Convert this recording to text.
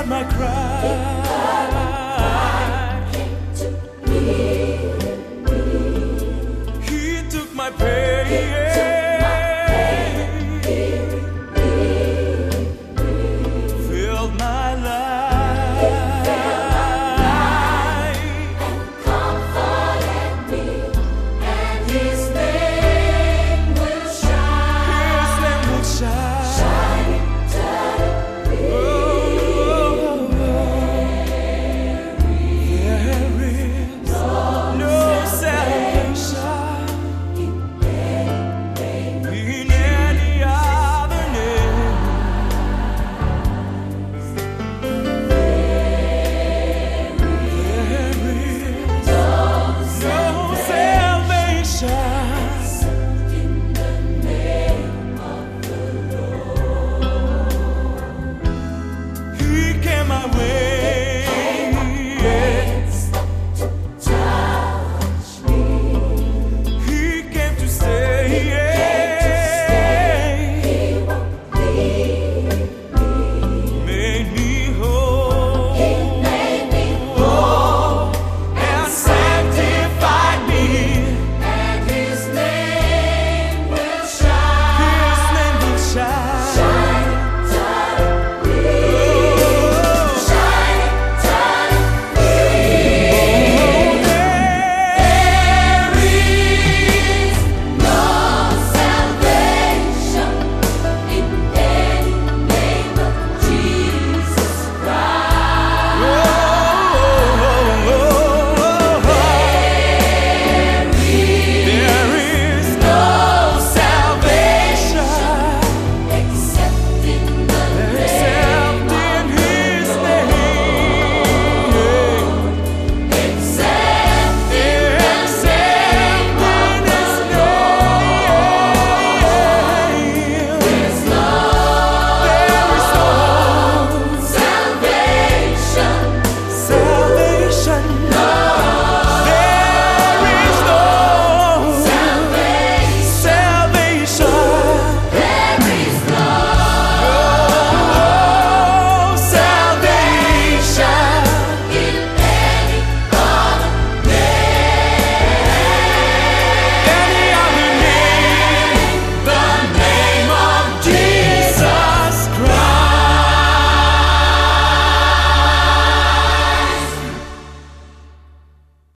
heard my cry. He took my pain. Filled my life. Comforted me, and His name will shine. His name will shine. Shining eternally. There is no salvation in any other name. There is no salvation In the name of the Lord. He came my way.